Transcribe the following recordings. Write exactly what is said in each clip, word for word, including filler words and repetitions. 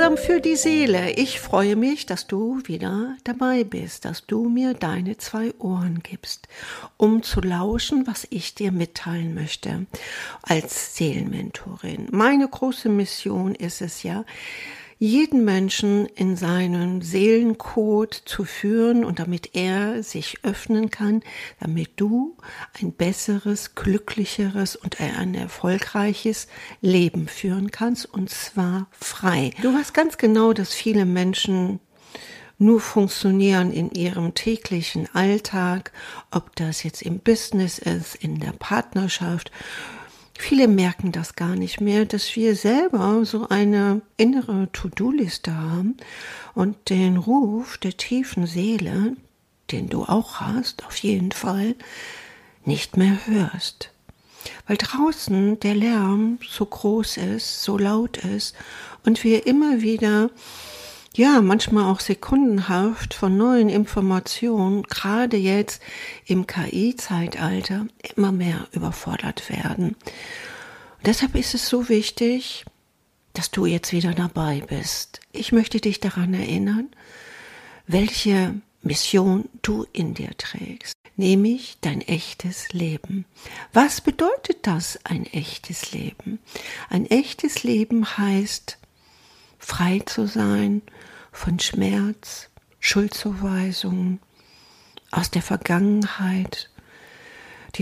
Balsam für die Seele. Ich freue mich, dass du wieder dabei bist, dass du mir deine zwei Ohren gibst, um zu lauschen, was ich dir mitteilen möchte als Seelenmentorin. Meine große Mission ist es ja, jeden Menschen in seinen Seelencode zu führen und damit er sich öffnen kann, damit du ein besseres, glücklicheres und ein erfolgreiches Leben führen kannst, und zwar frei. Du weißt ganz genau, dass viele Menschen nur funktionieren in ihrem täglichen Alltag, ob das jetzt im Business ist, in der Partnerschaft. Viele merken das gar nicht mehr, dass wir selber so eine innere To-Do-Liste haben und den Ruf der tiefen Seele, den du auch hast, auf jeden Fall, nicht mehr hörst. Weil draußen der Lärm so groß ist, so laut ist und wir immer wieder, ja, manchmal auch sekundenhaft von neuen Informationen, gerade jetzt im K I-Zeitalter, immer mehr überfordert werden. Und deshalb ist es so wichtig, dass du jetzt wieder dabei bist. Ich möchte dich daran erinnern, welche Mission du in dir trägst, nämlich dein echtes Leben. Was bedeutet das, ein echtes Leben? Ein echtes Leben heißt, frei zu sein von Schmerz, Schuldzuweisungen aus der Vergangenheit, die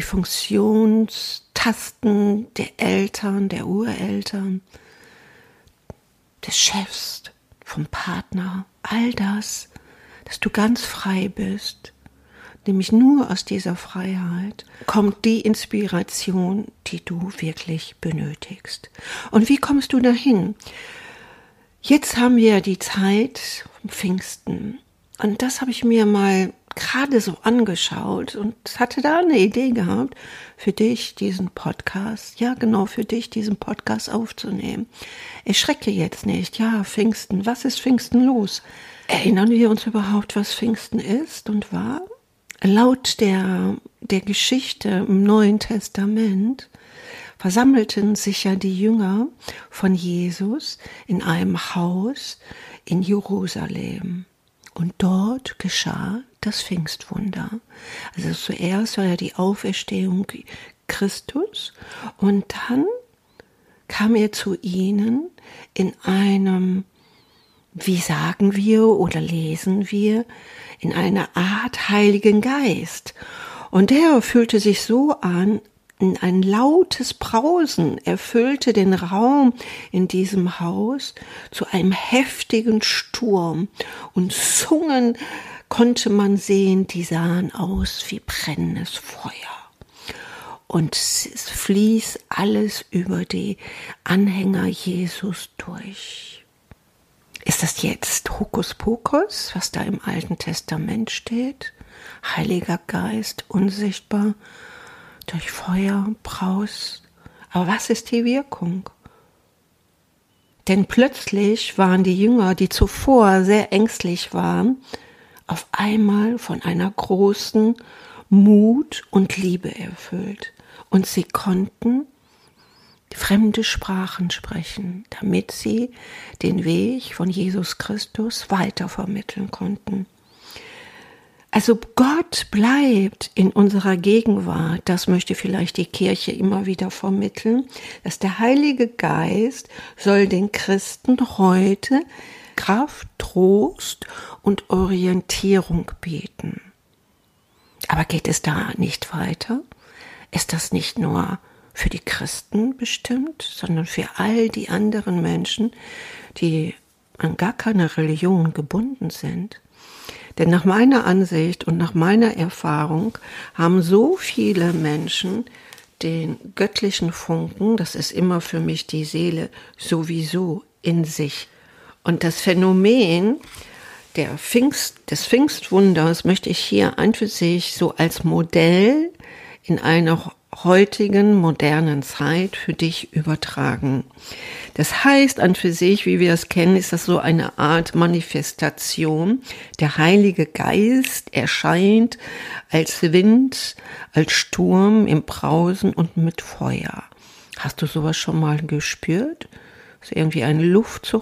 Funktionstasten der Eltern, der Ureltern, des Chefs, vom Partner, all das, dass du ganz frei bist. Nämlich nur aus dieser Freiheit kommt die Inspiration, die du wirklich benötigst. Und wie kommst du dahin? Jetzt haben wir die Zeit vom Pfingsten und das habe ich mir mal gerade so angeschaut und hatte da eine Idee gehabt, für dich diesen Podcast, ja genau für dich diesen Podcast aufzunehmen. Erschrecke jetzt nicht, ja Pfingsten, was ist Pfingsten los? Erinnern wir uns überhaupt, was Pfingsten ist und war? Laut der, der Geschichte im Neuen Testament versammelten sich ja die Jünger von Jesus in einem Haus in Jerusalem. Und dort geschah das Pfingstwunder. Also zuerst war ja die Auferstehung Christus und dann kam er zu ihnen in einem, wie sagen wir oder lesen wir, in einer Art Heiligen Geist. Und der fühlte sich so an, ein lautes Brausen erfüllte den Raum in diesem Haus zu einem heftigen Sturm und Zungen konnte man sehen, die sahen aus wie brennendes Feuer. Und es fließt alles über die Anhänger Jesus durch. Ist das jetzt Hokuspokus, was da im Alten Testament steht? Heiliger Geist, unsichtbar, durch Feuer braust. Aber was ist die Wirkung? Denn plötzlich waren die Jünger, die zuvor sehr ängstlich waren, auf einmal von einer großen Mut und Liebe erfüllt. Und sie konnten fremde Sprachen sprechen, damit sie den Weg von Jesus Christus weitervermitteln konnten. Also Gott bleibt in unserer Gegenwart, das möchte vielleicht die Kirche immer wieder vermitteln, dass der Heilige Geist soll den Christen heute Kraft, Trost und Orientierung bieten. Aber geht es da nicht weiter? Ist das nicht nur für die Christen bestimmt, sondern für all die anderen Menschen, die an gar keine Religion gebunden sind? Denn nach meiner Ansicht und nach meiner Erfahrung haben so viele Menschen den göttlichen Funken, das ist immer für mich die Seele, sowieso in sich. Und das Phänomen der Pfingst, des Pfingstwunders möchte ich hier an für sich so als Modell in einer heutigen modernen Zeit für dich übertragen. Das heißt an für sich, wie wir es kennen, ist das so eine Art Manifestation. Der Heilige Geist erscheint als Wind, als Sturm im Brausen und mit Feuer. Hast du sowas schon mal gespürt? Ist irgendwie ein Luftzug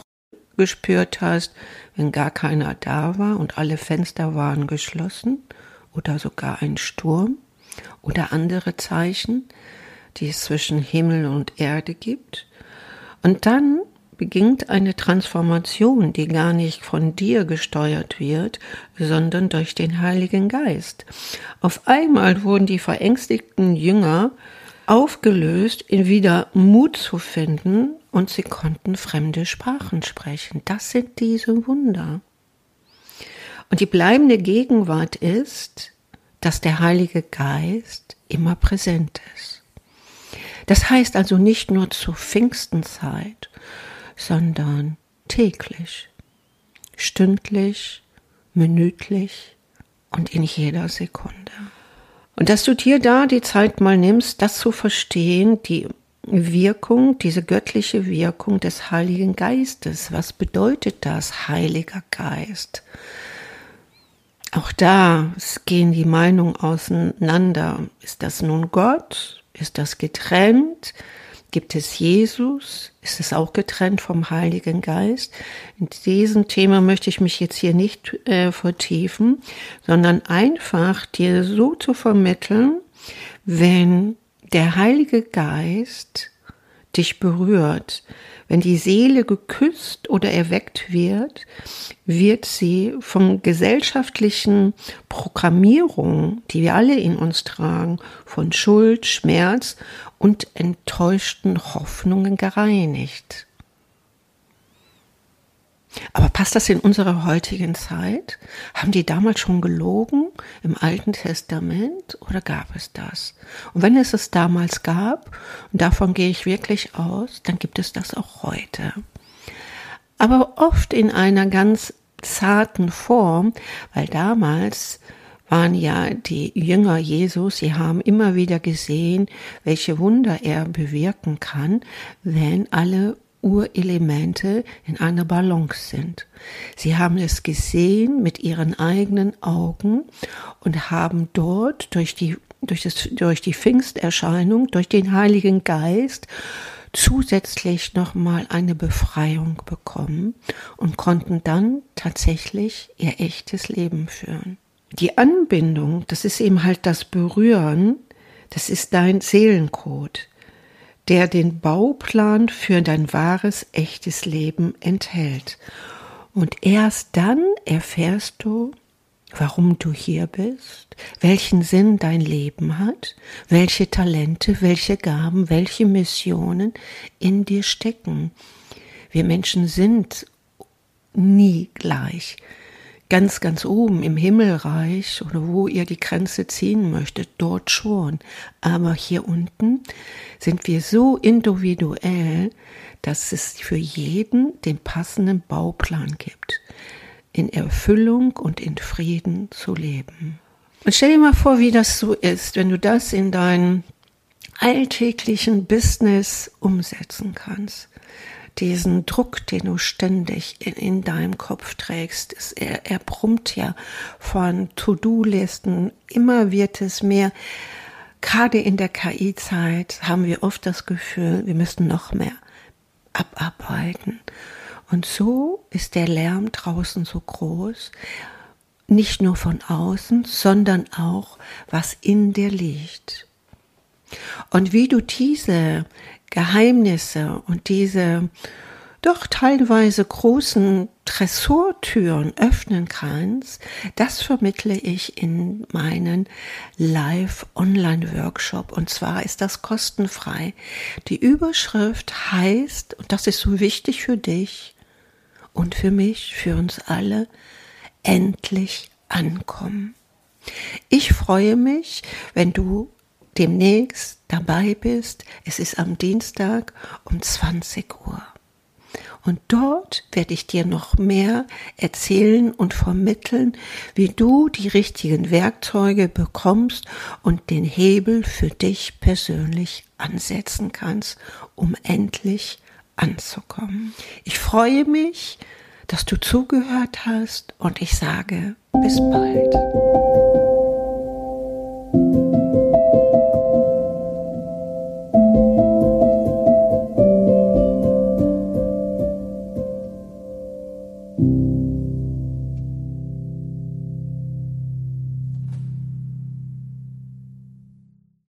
gespürt hast, wenn gar keiner da war und alle Fenster waren geschlossen oder sogar ein Sturm oder andere Zeichen, die es zwischen Himmel und Erde gibt. Und dann beginnt eine Transformation, die gar nicht von dir gesteuert wird, sondern durch den Heiligen Geist. Auf einmal wurden die verängstigten Jünger aufgelöst, in wieder Mut zu finden, und sie konnten fremde Sprachen sprechen. Das sind diese Wunder. Und die bleibende Gegenwart ist, dass der Heilige Geist immer präsent ist. Das heißt also nicht nur zur Pfingstenzeit, sondern täglich, stündlich, minütlich und in jeder Sekunde. Und dass du dir da die Zeit mal nimmst, das zu verstehen, die Wirkung, diese göttliche Wirkung des Heiligen Geistes. Was bedeutet das, Heiliger Geist? Auch da gehen die Meinungen auseinander. Ist das nun Gott? Ist das getrennt? Gibt es Jesus? Ist es auch getrennt vom Heiligen Geist? In diesem Thema möchte ich mich jetzt hier nicht äh, vertiefen, sondern einfach dir so zu vermitteln, wenn der Heilige Geist dich berührt, wenn die Seele geküsst oder erweckt wird, wird sie von gesellschaftlichen Programmierungen, die wir alle in uns tragen, von Schuld, Schmerz und enttäuschten Hoffnungen gereinigt. Aber passt das in unsere heutigen Zeit? Haben die damals schon gelogen im Alten Testament oder gab es das? Und wenn es es damals gab, und davon gehe ich wirklich aus, dann gibt es das auch heute. Aber oft in einer ganz zarten Form, weil damals waren ja die Jünger Jesus, sie haben immer wieder gesehen, welche Wunder er bewirken kann, wenn alle Urelemente in einer Balance sind. Sie haben es gesehen mit ihren eigenen Augen und haben dort durch die, durch das, durch die Pfingsterscheinung, durch den Heiligen Geist zusätzlich nochmal eine Befreiung bekommen und konnten dann tatsächlich ihr echtes Leben führen. Die Anbindung, das ist eben halt das Berühren, das ist dein Seelencode, der den Bauplan für dein wahres, echtes Leben enthält. Und erst dann erfährst du, warum du hier bist, welchen Sinn dein Leben hat, welche Talente, welche Gaben, welche Missionen in dir stecken. Wir Menschen sind nie gleich. Ganz, ganz oben im Himmelreich oder wo ihr die Grenze ziehen möchtet, dort schon. Aber hier unten sind wir so individuell, dass es für jeden den passenden Bauplan gibt, in Erfüllung und in Frieden zu leben. Und stell dir mal vor, wie das so ist, wenn du das in deinem alltäglichen Business umsetzen kannst. Diesen Druck, den du ständig in, in deinem Kopf trägst, ist, er, er brummt ja von To-Do-Listen, immer wird es mehr. Gerade in der K I-Zeit haben wir oft das Gefühl, wir müssen noch mehr abarbeiten. Und so ist der Lärm draußen so groß, nicht nur von außen, sondern auch, was in dir liegt. Und wie du diese Geheimnisse und diese doch teilweise großen Tresortüren öffnen kannst, das vermittle ich in meinen Live-Online-Workshop. Und zwar ist das kostenfrei. Die Überschrift heißt, und das ist so wichtig für dich und für mich, für uns alle, endlich ankommen. Ich freue mich, wenn du demnächst dabei bist. Es ist am Dienstag um zwanzig Uhr. Und dort werde ich dir noch mehr erzählen und vermitteln, wie du die richtigen Werkzeuge bekommst und den Hebel für dich persönlich ansetzen kannst, um endlich anzukommen. Ich freue mich, dass du zugehört hast und ich sage bis bald.